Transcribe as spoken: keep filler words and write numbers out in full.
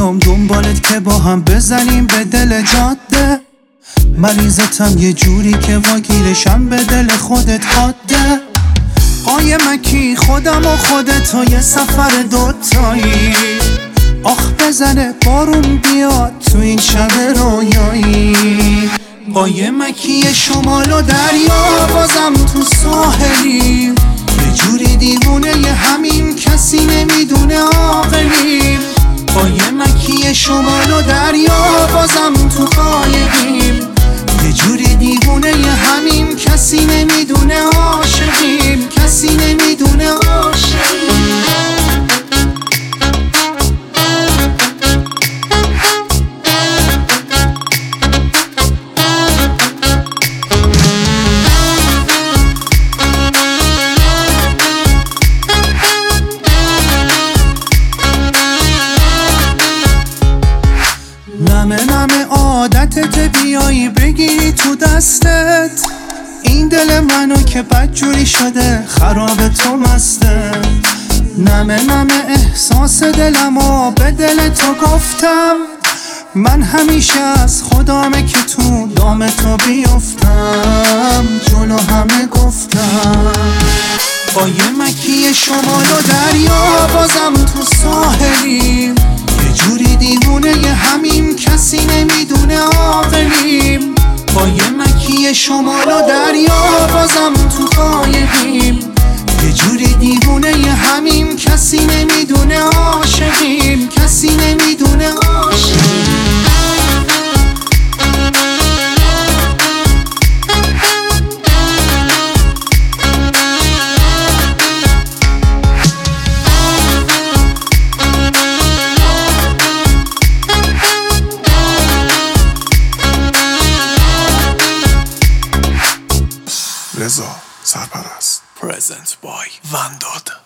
بیام دنبالت که با هم بزنیم به دل جاده. مریضتم یه جوری که واگیرشم به دل خودت حاده. قایمکی خودم و خودت و یه سفر دوتایی. آخ بزنه بارون بیاد تو این شب رویایی. قایمکی شمال و دریا بازم تو ساحلیم. یه جوری دیوونه ی همین کسی نمیدونه عاقلیم. قایمکی شمال و دریا بازم تو قایقیم. یه جوری دیوونه ی همین کسی نمیدونه عاشقیم. کسی نمیدونه عاشقیم. نمه نمه عادتت بیایی بگیری تو دستت. این دل منو که بدجوری شده خراب تو مسته. نمه نمه احساس دلمو به دل تو گفتم. من همیشه از خدامه که تو دام تو بیفتم. جلو همه گفتم. قایمکی شمال و دریا بازم تو ساحلیم. یه جوری دیوونه ی همین کسی نمیدونه عاقلیم. قایمکی شمال و دریا بازم تو قایقیم. یه جوری دیوونه ی همین کسی نمیدونه عاشقیم. کسی نمیدونه عاشقیم. رضا سرپرست. Presents by ونداد.